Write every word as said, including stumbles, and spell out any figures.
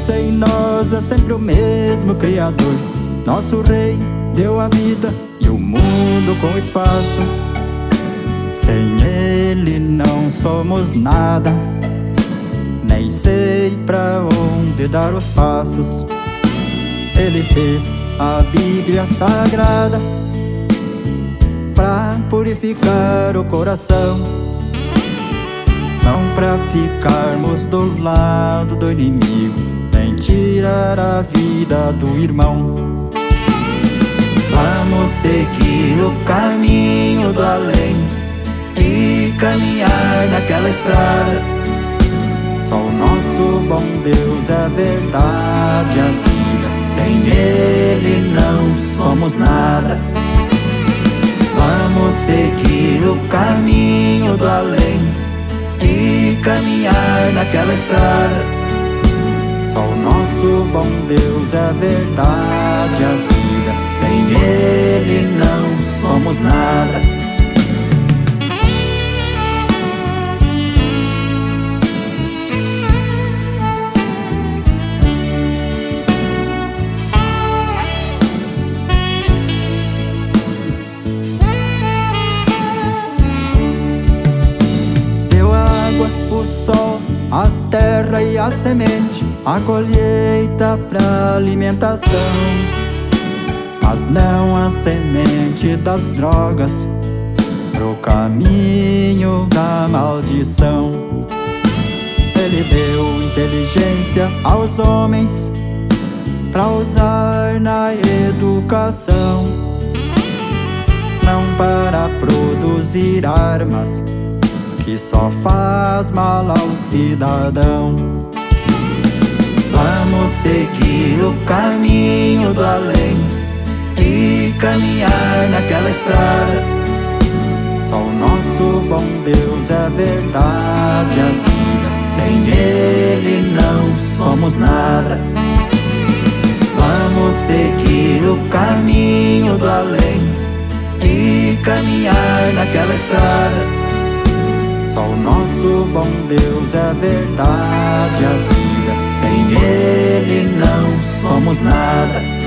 Deus em nós é sempre o mesmo Criador. Nosso Rei deu a vida e o mundo com espaço. Sem Ele não somos nada, nem sei pra onde dar os passos. Ele fez a Bíblia Sagrada pra purificar o coração, não pra ficarmos do lado do inimigo, nem tirar a vida do irmão. Vamos seguir o caminho do além e caminhar naquela estrada. Só o nosso bom Deus é a verdade, a vida. Sem Ele não somos nada. Vamos seguir o caminho do além e caminhar naquela estrada. Só o nosso bom Deus é a verdade, a vida. Sem Ele não somos nada. O sol, a terra e a semente, a colheita pra alimentação, mas não a semente das drogas pro caminho da maldição. Ele deu inteligência aos homens pra usar na educação, não para produzir armas que só faz mal ao cidadão. Vamos seguir o caminho do além e caminhar naquela estrada. Só o nosso bom Deus é a verdade, a vida. Sem Ele não somos nada. Vamos seguir o caminho do além e caminhar naquela estrada. Só o nosso bom Deus é a verdade, a vida. Sem Ele não somos nada.